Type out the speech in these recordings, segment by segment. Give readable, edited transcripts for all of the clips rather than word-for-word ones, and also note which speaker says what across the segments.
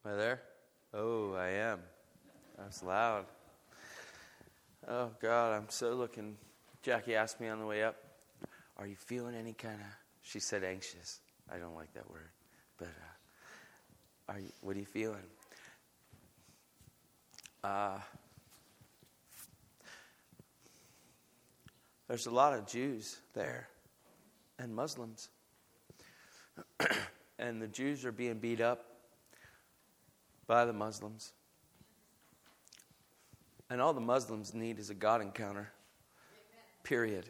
Speaker 1: Am I there? Oh, I am. That's loud. Oh, God, I'm so looking. Jackie asked me on the way up, are you feeling any kind of, she said anxious. I don't like that word. But what are you feeling? There's a lot of Jews there and Muslims. And the Jews are being beat up by the Muslims. And all the Muslims need is a God encounter. Period.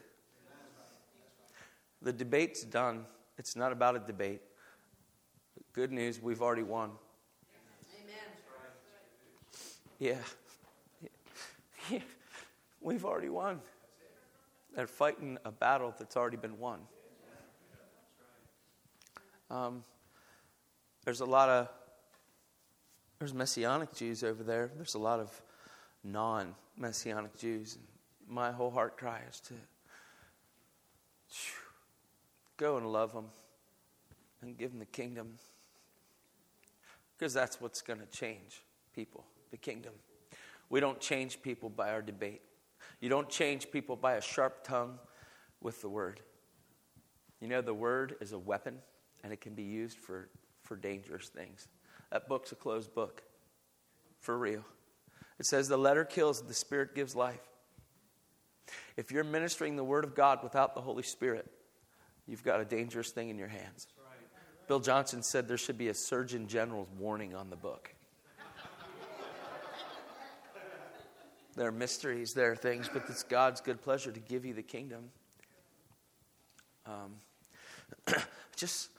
Speaker 1: The debate's done. It's not about a debate. Good news, we've already won. Yeah. We've already won. They're fighting a battle that's already been won. There's Messianic Jews over there. There's a lot of non-Messianic Jews. My whole heart cry is to go and love them and give them the kingdom. Because that's what's going to change people, the kingdom. We don't change people by our debate. You don't change people by a sharp tongue with the word. You know, the word is a weapon, and it can be used for dangerous things. That book's a closed book. For real. It says the letter kills, the Spirit gives life. If you're ministering the Word of God without the Holy Spirit, you've got a dangerous thing in your hands. Right. Bill Johnson said there should be a Surgeon General's warning on the book. There are mysteries, there are things, but it's God's good pleasure to give you the kingdom. Just